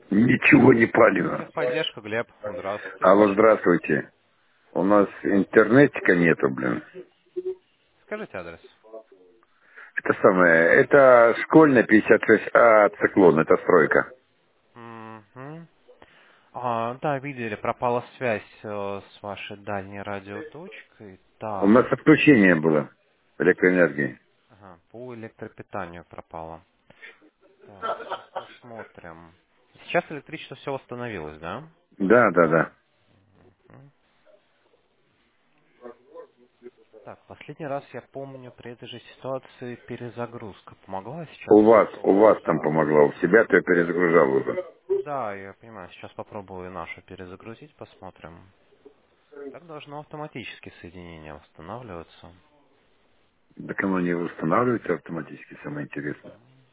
Ничего не понял. Техподдержка, Глеб. Здравствуйте, Алло, слушаю вас. здравствуйте. У нас интернетика нету, блин. Скажите адрес. Это самое, это школьная 56А циклон, это стройка. Мгм. Да, видели, пропала связь с вашей дальней радиоточкой. У Так, нас отключение было электроэнергии. ага, по электропитанию пропала. Так, сейчас посмотрим. Сейчас электричество все восстановилось, да? Да, да, да. Мгм. Так, последний раз я помню при этой же ситуации перезагрузка. Помогла сейчас? У вас там помогло, у себя-то я перезагружал уже. Да, я понимаю. Сейчас попробую нашу перезагрузить, посмотрим. Так должно автоматически соединение восстанавливаться. Так оно не устанавливается автоматически, самое интересное.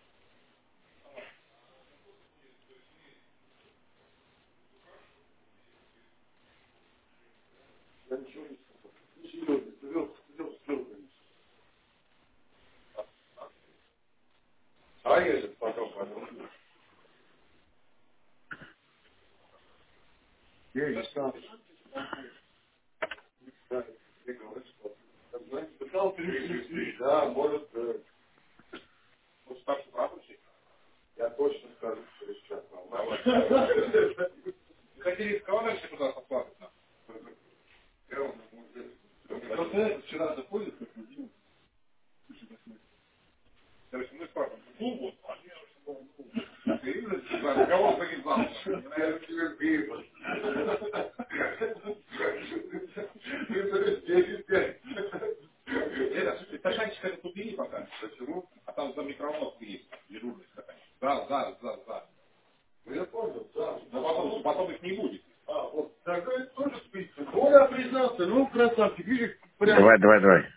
Давай.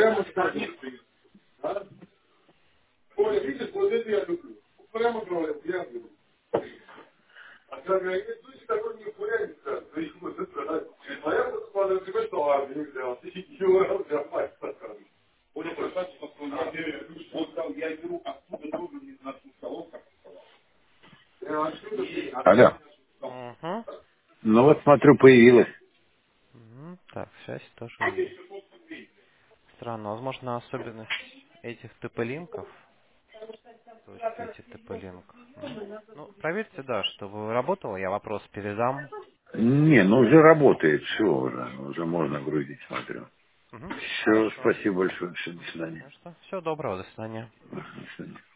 Алло. Угу. Ну вот смотрю, появилась. Так, связь тоже странно. Возможно, особенность этих ТП-линков, то есть эти ТП-линк. Ну, проверьте, да, чтобы работало, я вопрос передам. Не, ну уже работает, все уже можно грузить, смотрю. Все, Хорошо. спасибо большое, все, до свидания. Ну что, всего доброго, до свидания. До свидания.